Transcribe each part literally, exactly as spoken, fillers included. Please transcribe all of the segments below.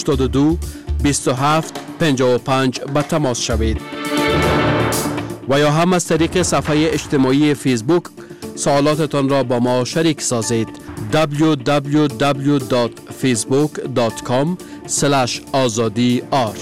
هشتاد و دو بیست و هفت پنجاه و پنج به تماس شوید و یا هم از طریق صفحه اجتماعی فیسبوک سوالاتتان را با ما شریک سازید. دبلیو دبلیو دبلیو دات فیسبوک دات کام اسلش آزادی آر.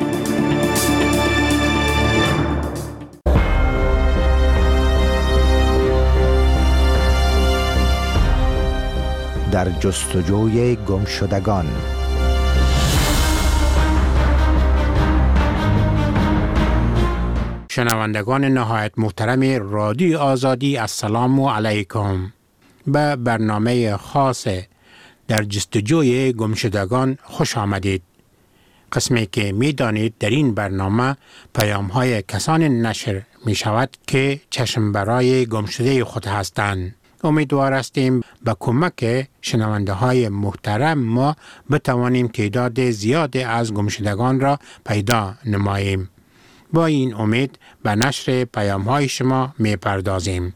در جستجوی گمشدگان. شنوندگان نهایت محترم رادیو آزادی، السلام علیکم. به برنامه خاص در جستجوی گمشدگان خوش آمدید. قسمی که می دانید در این برنامه پیام های کسان نشر می شود که چشم برای گمشده خود هستند. امیدوار هستیم به کمک شنونده های محترم ما بتوانیم تعداد زیادی از گمشدگان را پیدا نماییم. با این امید به نشر پیام های شما می پردازیم.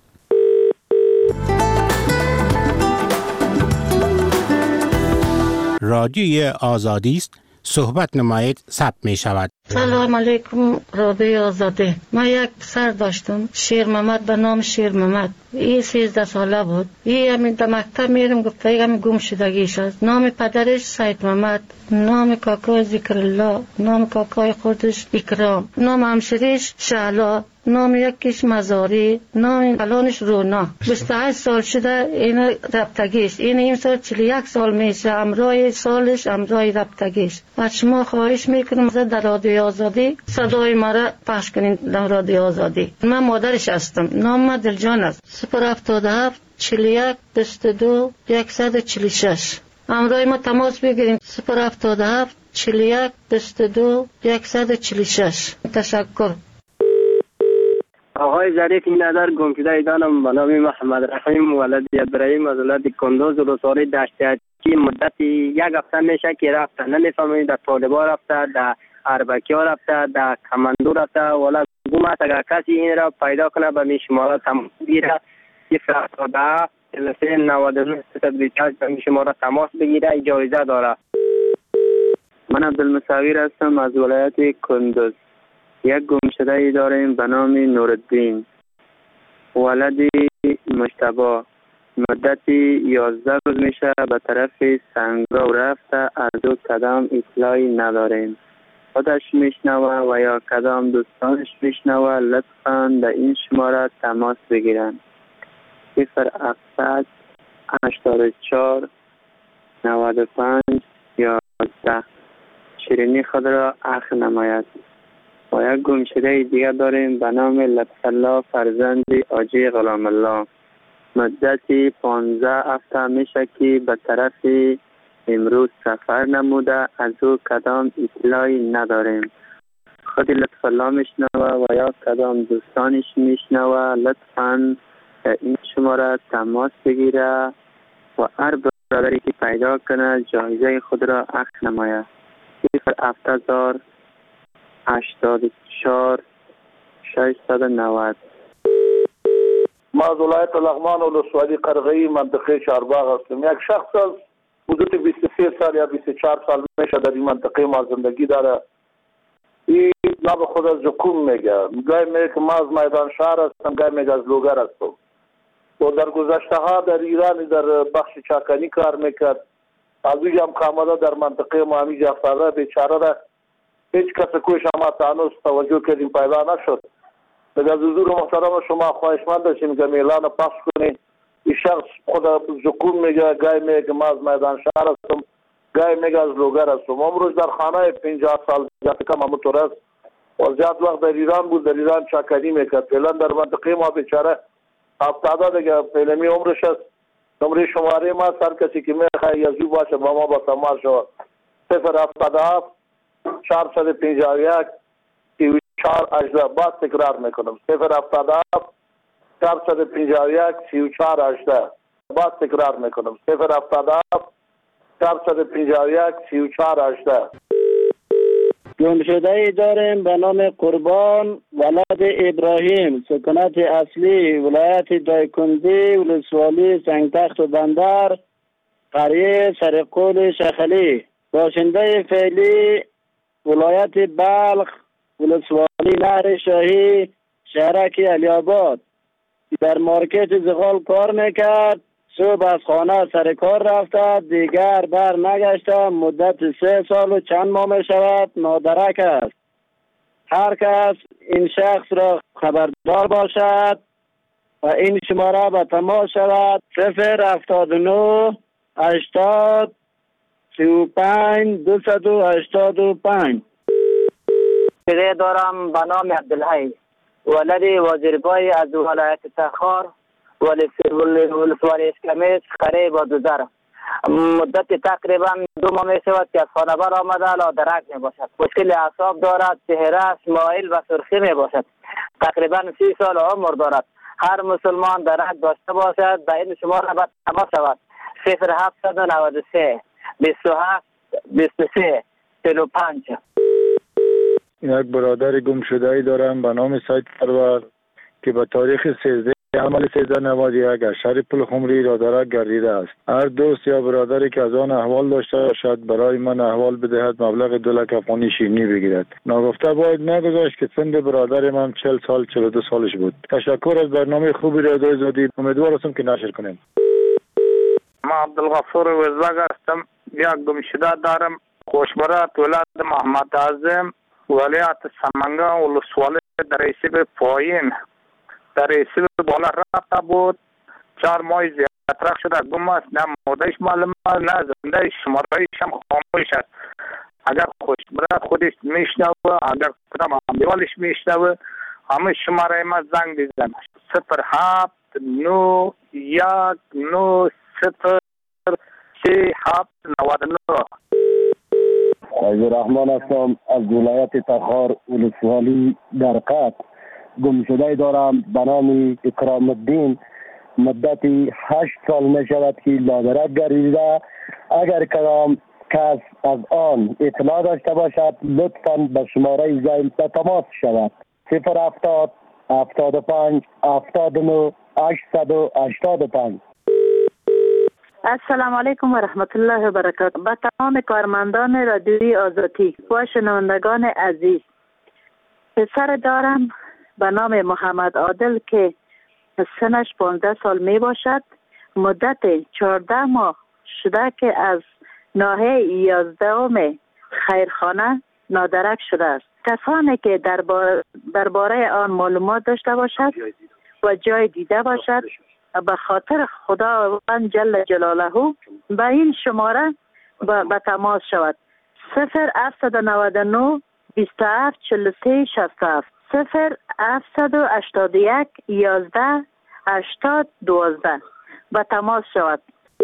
رادیوی آزادی است، صحبت نمایید، ثبت می شود. سلام علیکم رادیو آزادی. من یک پسر داشتم، شیر محمد به نام شیر محمد. این سیزده ساله بود. این همین در مکتب میرم گفته این گم شدگیش است. نام پدرش سید محمد، نام کاکای ذکر الله، نام کاکای خودش اکرام، نام همشریش شعلا، نام یکیش مزاری، نام الانش رونا. بیست و هشت سال شده این رفتگیش. این این سال چهل و یک سال میشه. امرای سالش امرای رفتگیش. و شما خواهش میکنم در رادیو آزادی صدای ما را پخش کنین در رادیو آزادی. من مادرش هستم. نام من دلجان است. صفر هفتاد و هفت چهل و یک بیست و دو صد و چهل و شش. امرای ما تماس بگیریم. صفر هفتاد و هفت چهل و یک بیست و دو صد و چهل و شش. تشکر. آقای ظریف نظر گمشده ایدانم به نام محمد رحیم ولد ابراهیم از ولد کندوز روساری دشتیاتی. مدت یک هفته میشه که رفته، نمیفهمید در طالبا رفته، در اربکیا رفته، در کماندو رفته. ولی گم است. اگر کسی این را پیدا کنه به می شماره تماس بگیره. صفر هفتاد و هفت چهل و سه نود و نه صد و بیست و هشت به می شماره تماس بگیره. اجازه داره. من عبدالمصور هستم از ولایت کندوز. یک گمشده ای داریم به نام نورالدین ولد مجتبی. مدتی یازده روز میشه به طرف سنگاو رفته، از او کدام اطلاعی نداریم. خودش میشنوه و یا کدام دوستانش میشنوه لطفاً در این شماره تماس بگیرن. صفر هفتصد هشتاد و چهار نود و پنج یازده. شیرینی خود را اخ نماید. و یک گمشده دیگر داریم به نام لطف الله فرزند حاجی غلام الله. مدتی پانزده هفته میشه که به طرف امروز سفر نموده، از او کدام اطلاعی نداریم. خود لطف الله میشنوه و یا کدام دوستانش میشنوه لطفاً این شماره تماس بگیره و هر برادری که پیدا کنه جایزه خود را اخذ نماید. صفر هفتاد هشتاد و چهار ششصد و نود. ما از ولایت لغمان و ولسوالی قرغه‌ای منطقه چهارباغ هستم. یک شخص از حدود بیست و سه سال یا بیست و چهار سال میشه در این منطقه ما زندگی داره. این نام خود از زکوم میگه. گاهی میگه که ما از میدان شهر هستم، گاهی میگه از لوگر هستم. و در گذشته ها در ایران در بخش چاکنی کار میکرد. از اوی هم کاملا در منطقه ما همیجا افتاده. بیچاره را هیچ کس کوش ما تانوس توجه کردیم پیدا نشد. از حضور محترم شما خواهشمند داشتیم که اعلان پخش کنید. این شخص خود زکوم میگه، گاهی میگه ما از میدان شهر هستم، گاهی میگه از لوگر هستم. امروز در خانه پنجاه سال زیاد کم همونطور است و زیاد وقت در ایران بود، در ایران چاکنی میکرد. فعلا در منطقه ما بیچاره افتاده دیگه. فعلمی عمرش است. نمره شماره ما هر کسی که میخواه یزو باشه با ما با تماس شود. صفر هفتاد و هفت چهارصد و پنجاه و یک سی و چهار هجده. باز تکرار میکنم. صفر هفتاد و هفت چهارصد و پنجاه و یک سی و چهار هجده. باز تکرار میکنم. صفر هفتاد و هفت چهارصد و پنجاه و یک سی و چهار هجده. گمشده ای داریم به نام قربان ولد ابراهیم. سکنت اصلی ولایت دایکندی ولسوالی سنگتخت و بندر، قریه سرقول شخلی. باشنده فعلی ولایت بلخ، ولسوالی نهر شاهی، شهرک علی آباد، در مارکت زغال کار میکرد. صبح از خانه سر کار رفته، دیگر بر نگشته. مدت سه سال و چند ماه می شود نادرک است. هر کس این شخص را خبردار باشد و این شماره به تماس شود صفر هفتاد و نه هشتاد سی و پنج دویست و هشتاد و پنج. دیگه دارم به نام عبدالحی، ولد وزیرگاه از ولایت تخار، ولسوالی اسکمیس، قریه با دوزر. مدت تقریبا دو ماه می شود که از خانه بر آمده، لادرک می باشد. مشکل اعصاب دارد، چهرهش مایل و سرخی می باشد. تقریبا سی سال عمر دارد. هر مسلمان درک داشته باشد به این شماره باید تماس شود صفر هفتصد و نود و سه بیست و هفت بیست و سه چهل و پنج. یک برادر گم شده ای دارم به نام سید سرور که به تاریخ سیزده عمل سیزده نود و یک از شهر پلخمری رادرک گردیده است. هر دوست یا برادری که از آن احوال داشته باشد برای من احوال بدهد، مبلغ دو لک افغانی شیرینی بگیرد. ناگفته باید نگذاشت که سن برادر من چهل سال چهل و دو سالش بود. تشکر از برنامه خوبی رادیو آزادی، امیدوار هستم که نشر کنیم. ما عبدالغفور وزاگ هستم. یک گم شده دارم، خوشبرات ولایت محمد اعظم، ولایت سمنگان، ولسوالی در حساب پایین در حساب بالا رفته بود. چهار ماه زیادتر شده گم است. نه مادهش معلوم است نه زنده شمارهایش هم خاموش است. اگر خوشبرات خودش میشنوه، اگر کدام همدیوالش میشنوه، همه شماره ما زنگ بزن صفر هفت نو یک نو صفر سه هفت نود و نه. عزیز رحمان هستم از ولایت تخار، ولسوالی در قط. گم شده دارم به نام اکرام الدین. مدتی هشت سال می شود که لادرک گردیده. اگر کدام کس از آن اطلاع داشته باشد لطفاً به شماره زیل به تماس شود صفر هفتاد هفتاد و پنج هفتاد و نه هشتصد و هشتاد و پنج. السلام علیکم و رحمت الله و برکاته. به تمام کارمندان رادیوی آزادی و شنوندگان عزیز، پسر دارم به نام محمد عادل که سنش پانزده سال می باشد. مدت چهارده ماه شده که از ناحیه یازدهم خیرخانه نادرک شده است. کسانی که درباره آن معلومات داشته باشد و جای دیده باشد به خاطر خداوند جل جلاله به این شماره به تماس شود صفر هفتصد و نود و نه بیست و هفت چهل و سه شصت و هفت صفر هفتصد و هشتاد و یک یازده هشتاد دوازده به تماس شود.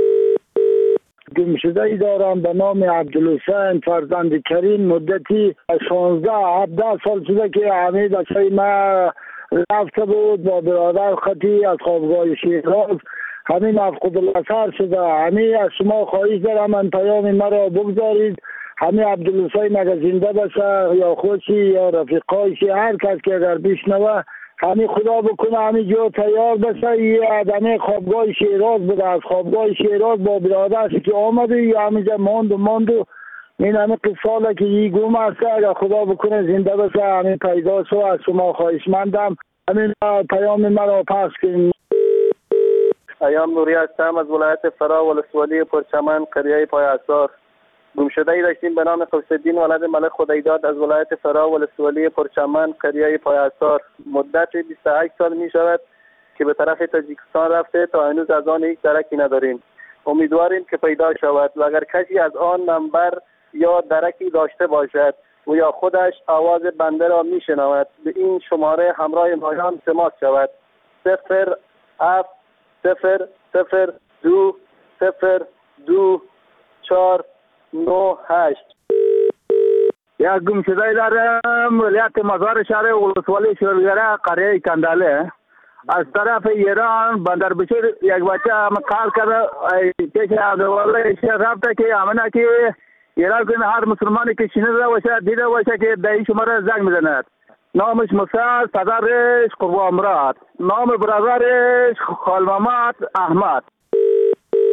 گم شده ای دارم به نام عبدالحسین فرزند کریم. مدتی شانزده هفده سال شده که همه بچه ما رفته بود با برادر خطی از خوابگاه شیراز. همین مفقود الاثر شده. همین از شما خواهش دارم من پیام مرا بگذارید. همین عبدالحسین اگر زنده باشه یا خودشی یا رفیقایشی، هر کس که اگر بشنوه همین خدا بکنه همین جو تیار بشه. یه آدمی خوابگاه شیراز بوده، از خوابگاه شیراز با برادرش که آمده یا همینجا ماند و ماند و این همه قصاله که یه گم است. اگر خدا بکنه زنده بشه همین پیدا شو. از شما خواهش مندم همین پیام مرا پس کنید. ایام نوری هستم از ولایت فرا، ولسوالی پرچمن، قریه پای اثار. گم شده ای داشتیم به نام قوس‌الدین ولد ملک خدایداد از ولایت فرا، ولسوالی پرچمن، قریه پای اثار. مدت بیست و هشت سال می شود که به طرف تاجیکستان رفته، تا هنوز از آن هیچ درکی نداریم. امیدواریم که پیدا شود و اگر کسی از آن نمبر یا درکی داشته باشد و یا خودش آواز بنده را می شنود به این شماره همراه مایان تماس شود صفر هفت صفر صفر دو صفر دو چهار نه هشت. یک گم شده دارم ولایت مزار شهر ولسوالی شلگره قریه کنداله. از طرف ایران بندر بشیر یک بچه هم کار کرده پیش عبدالله شیخ رفته که امنه که ایران کنه هر مسلمانی که شنیده باشه دیده باشه که در این شماره زنگ میزند. نامش موسی، پدرش قربان مراد، نام برادرش خال محمد احمد.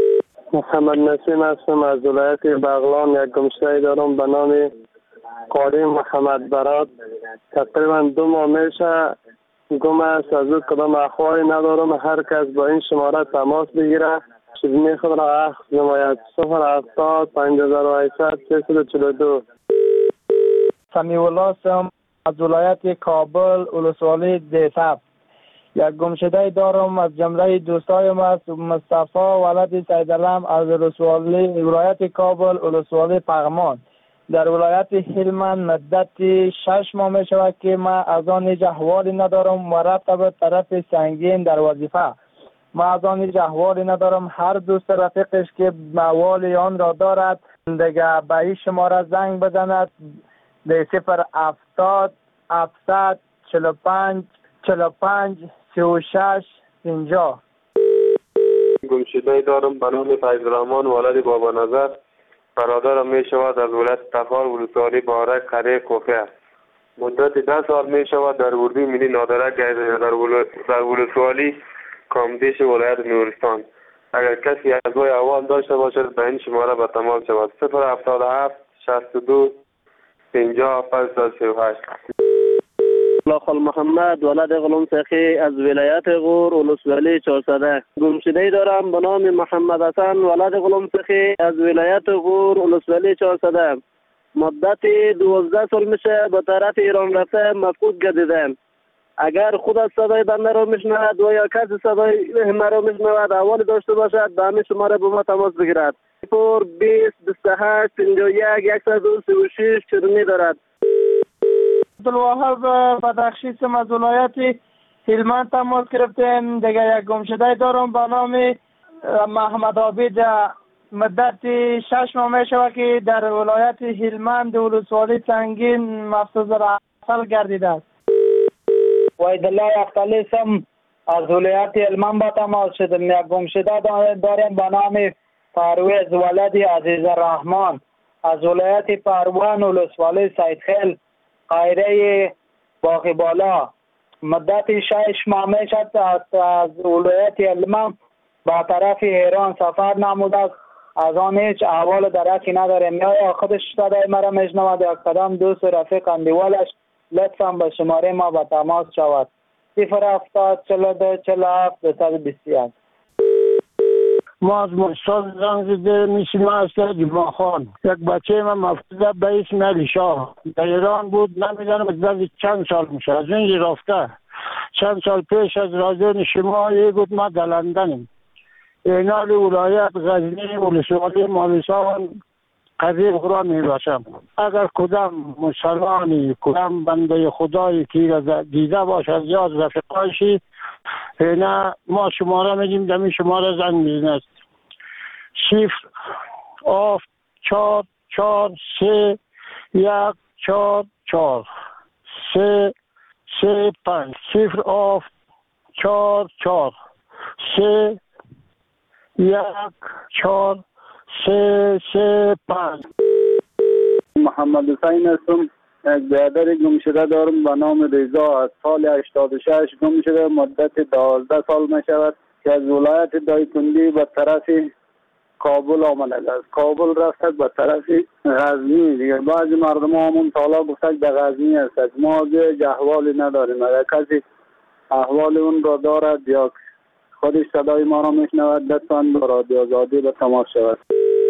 محمد نسیم هستم از ولایت بغلان. یک گمشده دارم به نام قاری محمد برات. تقریبا دو ماه میشه گم است. از او کدام اخباری ندارم. هر کس با این شماره تماس بگیره چیزی خود را اخذ نماید. صفر هفتاد پنج هزار و هشتصد سیصد و چهل و دو. سمیع الله هستم از ولایت کابل ولسوالی دیساب. یک گمشده دارم از جمله دوستایم است مصطفی ولد سیدالم از ولسوالی ولایت کابل ولسوالی پغمان. در ولایت هلمند مدت شش ماه می شود که ما از آن هیچ احوالی ندارم و رفته به طرف سنگین در وظیفه. ما از آن هیچ احوالی ندارم. هر دوست رفیقش که موال آن را دارد دیگه به این شماره زنگ بزند به صفر هفتاد هفتصد چهل و پنج چهل و پنج سی و شش پنجاه. گمشده دارم به نام فیض‌الرحمن ولد بابا نظر. برادرم می شود از ولایت تخار ولسوالی بارک قریه کوفه. مدت ده سال می شود در اردوی ملی نادرک در ولسوالی کامدیش ولایت نورستان. اگر کسی از وی احوال داشته باشد به این شماره به تماس شود. صفر هفتاد و هفت شصت و دو پنجاه پنجصد و سی و هشت. خال محمد ولد غلام سخی از ولایت غور ولسوالی چهارصد. گمشده دارم به نام محمد حسن ولد غلام سخی از ولایت غور ولسوالی چهارصد. مدت دوازده سال میشه به طرف ایران رفته مفقود گردیدم. اگر خود از صدای بنده را میشنود و یا کسی صدای مرا میشنود احوال داشته باشد به همین شماره به ما تماس بگیرد. صفر بیست بیست و هشت پنجاه و یک صد و سی و شش چرمی دارد. عبدالوهاب بدخشی هستم از ولایت هلمند تماس گرفتم. دیگه یک گمشده دارم به نام محمد عابد. مدت شش ماه می شود که در ولایت هلمند ولسوالی سنگین مفسوس اصل گردیده است. وحیدالله اختلی هستم از ولایت هلمند با تماس شدم. یک گمشده دارم به نام پرویز ولد عزیز الرحمن از ولایت پروان ولسوالی سیدخیل قایره باقی بالا. مدت شش ماه می شد از ولایت هلمند با طرف ایران سفر نموده است. از آن هیچ احوال درکی نداریم. یا خودش صدای مرا میشنود یا کدام دوست و رفیق اندیوالش لطفا به شماره ما به تماس شود. صفر هفتاد چهل و دو چهل و هفت دویست و بیست و یک. ما از مستان زنگ زده میشیم از جمعه خان. یک بچه من مفتوده به اسم علی شاه در ایران بود. نمیدانم از چند سال میشه از این رفته. چند سال پیش از رادیو شما یه گفت ما در لندنیم. اینال ولایت غزنی ولسوالی مالسان قریب قرآن می باشم. اگر کدام مسلمانی کدام بنده خدایی که دیده باشد یا از رفقایشی نه ما شماره میگیم دمی شماره زنگ میزند. صفر آف چهار چهار سه یک چهار چهار سه سه پنج. صفر آف چهار چهار سه یک چهار سه سه پنج. محمد حسین هستم. یک برادر گم شده دارم به نام رضا از سال هشتاد و شش گم شده. مدت دوازده سال می شود که از ولایت دایکندی به طرف کابل آمده است. کابل رفته به طرف غزنی. دیگر بعضی مردم همون سالا گفته به غزنی است. ما دیگه احوالی نداریم. اگر کسی احوال اون را دارد یا خودش صدای ما را میشنود لطفاً با رادیو آزادی به تماس شود.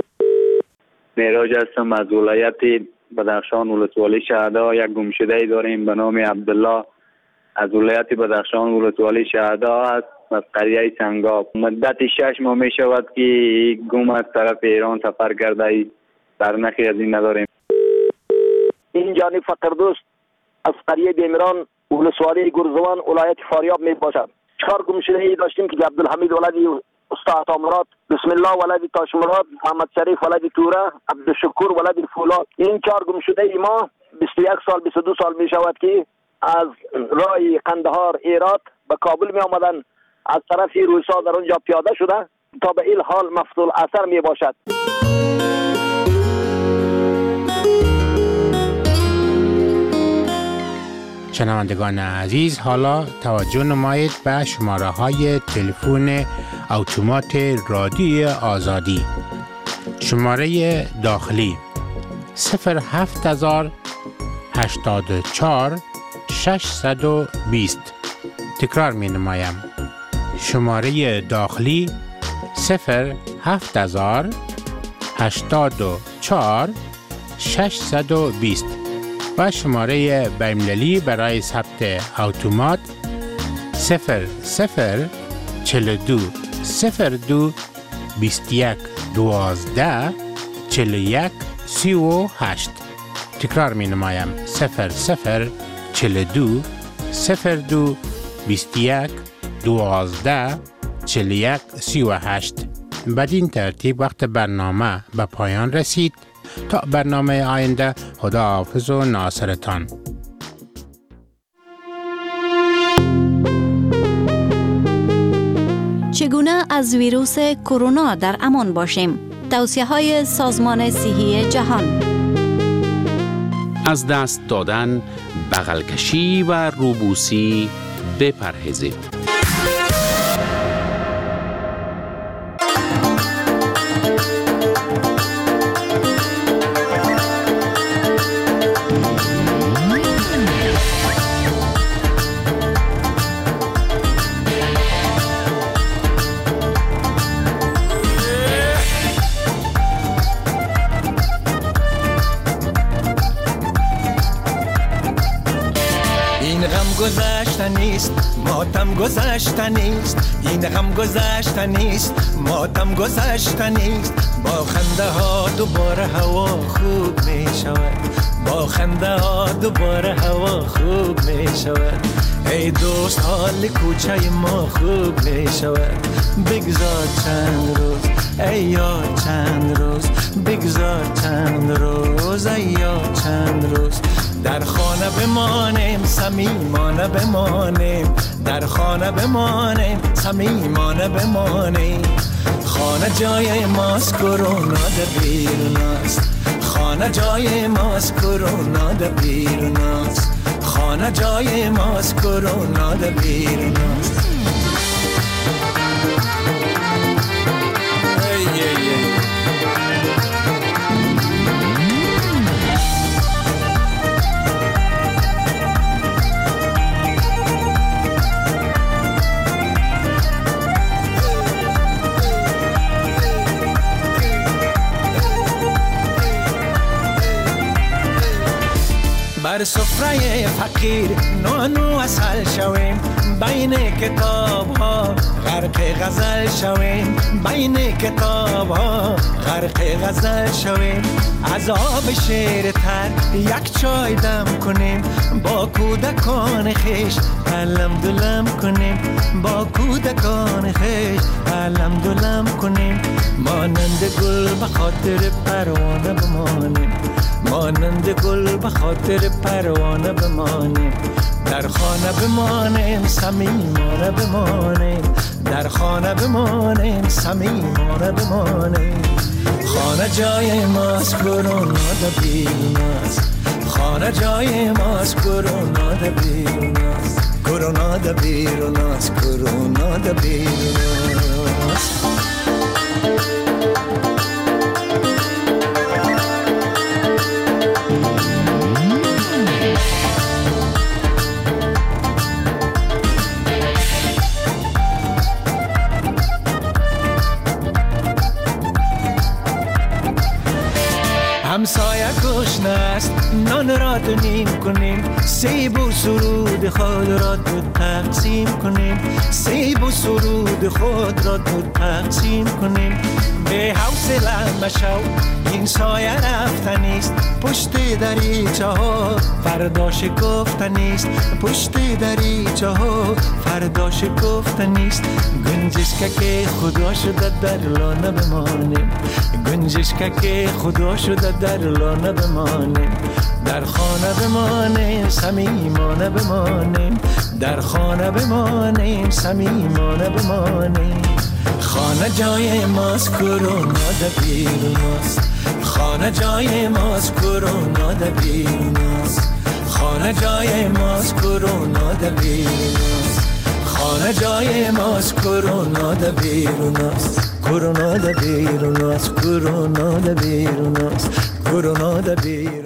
معراج هستم از ولایت بدخشان ولسوالی شهدا. یک گمشده داریم به نام عبدالله از ولایت بدخشان ولسوالی شهدا است از قریه سنگاب. مدت شش ماه می شود که گم از طرف ایران سفر کرده. در نخی از این نداریم. این جانب فقردوست از قریه بیمران ولسوالی گرزوان ولایت فاریاب می باشد. چهار گمشده ای داشتیم که عبدالحمید ولدی استاد عطامراد، بسم الله ولدی تاشمراد، محمد شریف ولدی توره، عبدالشکور ولدی فولاد. این چهار گمشده ای ما بیست و یک سال بیست و دو سال می شود که از راه قندهار ایرات به کابل می آمدن. از طرف روسا در اونجا پیاده شده تا به این حال مفصول اثر می باشد. شنوندگان عزیز، حالا توجه نمایید به شماره های تلفن اتومات رادیو آزادی. شماره داخلی صفر هفت هزار هشتاد و چهار ششصد و بیست. تکرار می نمایم. شماره داخلی صفر هفت هزار هشتاد و چهار ششصد و بیست و شماره بین‌المللی برای ثبت اتومات صفر صفر چهل و دو صفر دو بیست و یک دوازده چهل و یک سی و هشت. تکرار می نمایم. صفر صفر چهل و دو صفر دو بیست و یک دوازده چهل و یک سی و هشت. بدین ترتیب وقت برنامه به پایان رسید. تا برنامه آینده، خداحافظ و ناصرتان. چگونه از ویروس کرونا در امان باشیم؟ توصیه‌های سازمان صحی جهان. از دست دادن، بغل کشی و روبوسی بپرهیزید. گذشته نیست، ماتم گذشته نیست. این غم گذشته نیست، ماتم گذشته نیست. با خنده ها دوباره هوا خوب می شود. با خنده ها دوباره هوا خوب می شود. ای دوست حال کوچه ما خوب می شود. بگذار چند روز ای یار، چند روز بگذار چند روز ای یار، چند روز در خانه بمانیم، صمیمانه بمانیم. در خانه بمانیم، صمیمانه بمانیم. خانه جای ماست، کرونا در بیرون است. خانه جای ماست، کرونا در بیرون است. خانه جای ماست، کرونا در بیرون است. بر سفره فقیر نانو اصل شویم. بین کتاب ها غرق غزل شویم. بین کتاب ها غرق غزل شویم. از آب شیر تر یک چای دم کنیم. با کودکان خیش علم دلم کنیم. با کودکان خیش علم دلم کنیم. مانند گل به خاطر پروانه بمانیم. مانند گل به خاطر پروانه بمانیم. در خانه بمانیم، صمیمانه بمانیم. در خانه بمانیم، صمیمانه بمانیم. خانه جای ماست، کرونا در بیرون است. خانه جای ماست، کرونا در بیرون است. کرونا در بیرون است. کرونا در بیرون است. همسایه گشنه است، نان را دو نیم کنیم. سیب و سرود خود را دو تقسیم کنیم. سیب و سرود خود را دو تقسیم کنیم. به حوصله مشو، این سایه رفتنیست. پشت دریچه ها فردا شکفتنیست. پشت دریچه ها فردا شکفتنیست. گنجش که خدا شده در لانه بمانیم. گنجش که خدا شده در لانه بمانیم. در خانه بمانیم، صمیمانه بمانیم. در خانه بمانیم، صمیمانه بمانیم. خانه جای ماست، کرونا در بیرون است. خانه جای ماست، کرونا در بیرون است. خانه جای ماست، کرونا در بیرون است. خانه جای ماست کرونا ده بیروناست کرونا ده بیروناست کرونا ده بیروناست کرونا ده بیروناست